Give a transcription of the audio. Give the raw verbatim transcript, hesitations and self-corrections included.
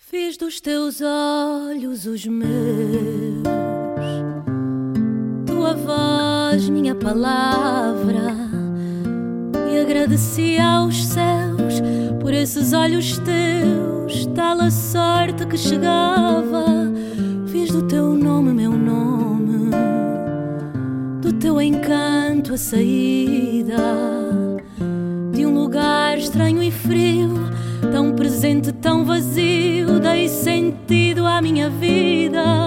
Fiz dos teus olhos os meus, tua voz, minha palavra, e agradeci aos céus por esses olhos teus, tal a sorte que chegava. Fiz do teu nome meu nome, do teu encanto a saída de um lugar estranho e frio, tão presente, tão vazio. Dei sentido à minha vida.